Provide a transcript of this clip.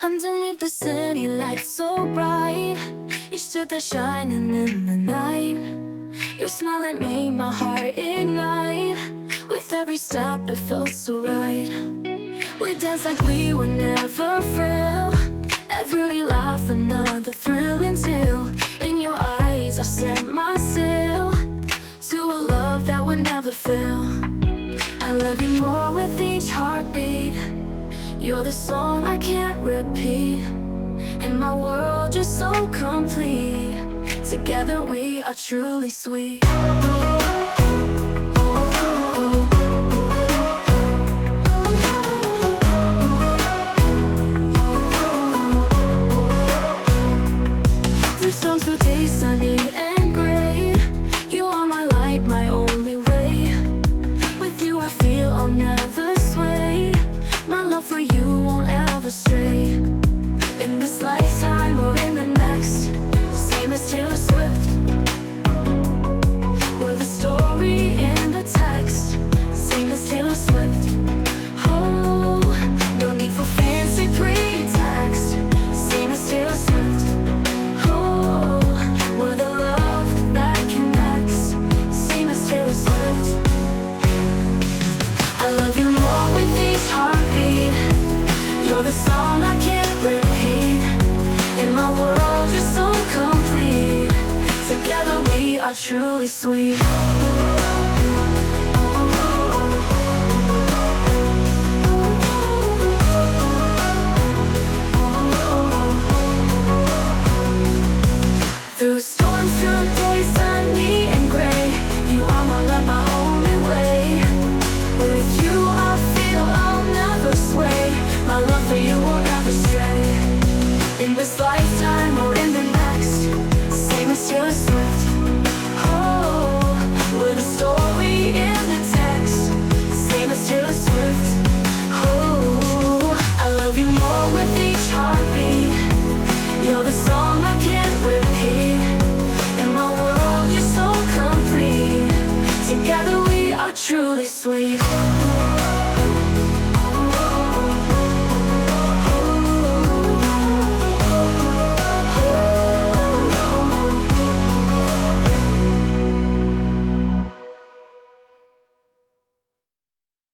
Underneath the city lights so bright, you stood there shining in the night. Your smile, it made my heart ignite. With every step it felt so right. We danced like we were never frail. Every laugh another thrilling tale. In your eyes I set my sail to a love that would never fail. I love you more with each heartbeat. You're the song I can't repeat, and my world just so complete. Together we are truly sweet. Through storms, through days sunny and gray, you are my light, my only way. With you I feel I'll never sway. My love for you won't ever stray. In this lifetime or in the next, same as Taylor Swift. We're the story in the text, same as Taylor Swift. Oh, no need for fancy pretext, same as Taylor Swift. Oh, we're the love that connects, same as Taylor Swift. I love you more with each heartbeat. You're the song I can't repeat, and my world is so complete. Together we are truly sweet.